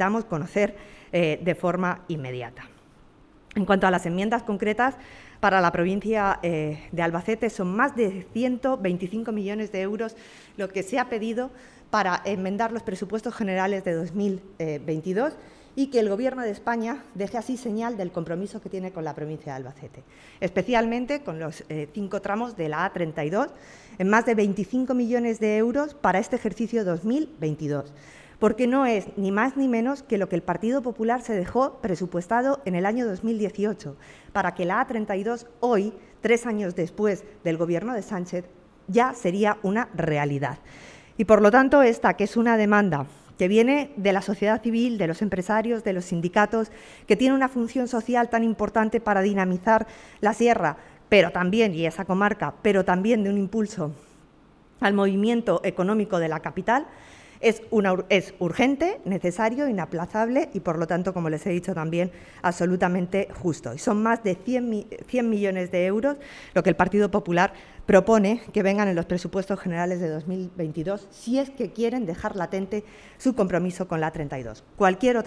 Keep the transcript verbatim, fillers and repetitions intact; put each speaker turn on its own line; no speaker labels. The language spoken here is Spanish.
necesitamos conocer eh, de forma inmediata. En cuanto a las enmiendas concretas, para la provincia eh, de Albacete son más de ciento veinticinco millones de euros lo que se ha pedido para enmendar los presupuestos generales de dos mil veintidós y que el Gobierno de España deje así señal del compromiso que tiene con la provincia de Albacete, especialmente con los eh, cinco tramos de la A treinta y dos, en más de veinticinco millones de euros para este ejercicio dos mil veintidós. Porque no es ni más ni menos que lo que el Partido Popular se dejó presupuestado en el año dos mil dieciocho, para que la A treinta y dos hoy, tres años después del Gobierno de Sánchez, ya sería una realidad. Y, por lo tanto, esta, que es una demanda que viene de la sociedad civil, de los empresarios, de los sindicatos, que tiene una función social tan importante para dinamizar la sierra, pero también, y esa comarca, pero también de un impulso al movimiento económico de la capital, Es, una, es urgente, necesario, inaplazable y, por lo tanto, como les he dicho también, absolutamente justo. Y son más de cien millones de euros lo que el Partido Popular propone que vengan en los presupuestos generales de dos mil veintidós, si es que quieren dejar latente su compromiso con la A treinta y dos. Cualquier otra